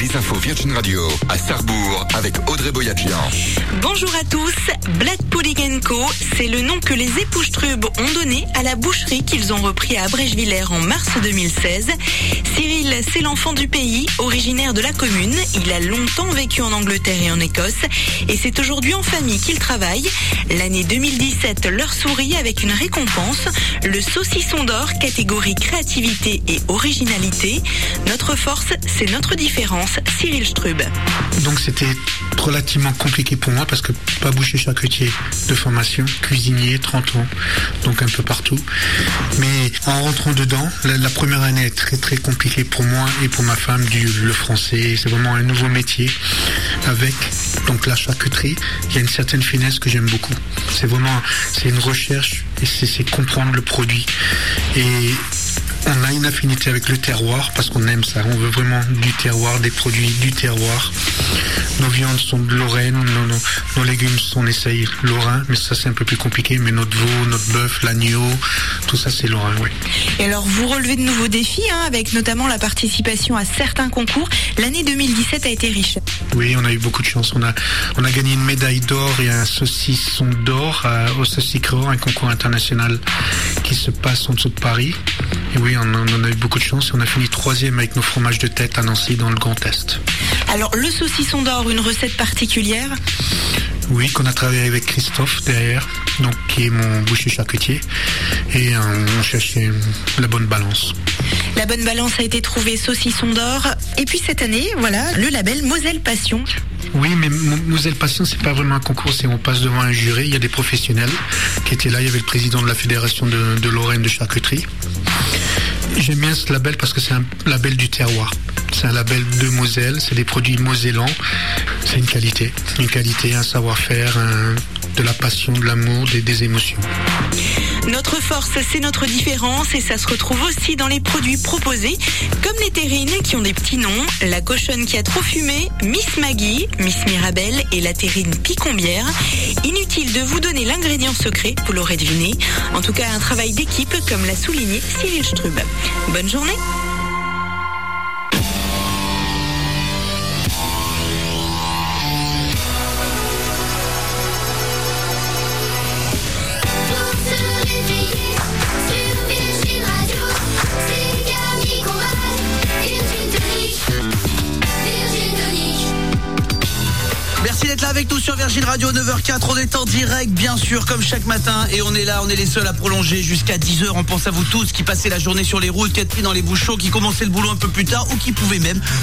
les infos Virgin Radio à Sarrebourg avec Audrey Boyadjian. Bonjour à tous. Black Pudding & Co, c'est le nom que les époux Strub ont donné à la boucherie qu'ils ont repris à Abrège-Villers en mars 2016. Cyril, c'est l'enfant du pays, originaire de la commune. Il a longtemps vécu en Angleterre et en Écosse et c'est aujourd'hui en famille qu'il travaille. L'année 2017 leur sourit avec une récompense, le saucisson d'or catégorie créativité et originalité. Notre force, c'est notre différence. Cyril Strub. Donc c'était relativement compliqué pour moi parce que pas boucher charcutier de formation, cuisinier, 30 ans, donc un peu partout. Mais en rentrant dedans, la première année est très très compliquée pour moi et pour ma femme, le français. C'est vraiment un nouveau métier avec donc la charcuterie. Il y a une certaine finesse que j'aime beaucoup. C'est une recherche et c'est comprendre le produit. Et on a une affinité avec le terroir parce qu'on aime ça. On veut vraiment du terroir, des produits du terroir. Nos viandes sont de Lorraine, nos légumes sont, on essaye lorrain, mais ça c'est un peu plus compliqué. Mais notre veau, notre bœuf, l'agneau, tout ça c'est lorrain, oui. Et alors vous relevez de nouveaux défis, avec notamment la participation à certains concours. L'année 2017 a été riche. Oui, on a eu beaucoup de chance. On a gagné une médaille d'or et un saucisson d'or au Saucicro, un concours international qui se passe en dessous de Paris. Et oui, on a eu beaucoup de chance et on a fini 3e avec nos fromages de tête à Nancy dans le Grand Est. Alors le saucisson d'or, une recette particulière ? Oui, qu'on a travaillé avec Christophe derrière, donc qui est mon boucher charcutier, et on cherchait la bonne balance. La bonne balance a été trouvée, saucisson d'or. Et puis cette année, voilà, le label Moselle Passion. Oui, mais Moselle Passion, c'est pas vraiment un concours, c'est on passe devant un jury, il y a des professionnels qui étaient là, il y avait le président de la fédération de Lorraine de charcuterie. J'aime bien ce label parce que c'est un label du terroir. C'est un label de Moselle, c'est des produits mosellans. C'est une qualité, un savoir-faire, de la passion, de l'amour, des émotions. Notre force, c'est notre différence et ça se retrouve aussi dans les produits proposés, comme les terrines qui ont des petits noms, la cochonne qui a trop fumé, Miss Maggie, Miss Mirabelle et la terrine Picombière. Inutile de vous donner l'ingrédient secret, vous l'aurez deviné. En tout cas, un travail d'équipe, comme l'a souligné Cyril Strub. Bonne journée. Merci d'être là avec nous sur Virgin Radio, 9h04, on est en direct bien sûr comme chaque matin et on est là, on est les seuls à prolonger jusqu'à 10h. On pense à vous tous qui passez la journée sur les routes, qui êtes pris dans les bouchons, qui commençaient le boulot un peu plus tard ou qui pouvaient même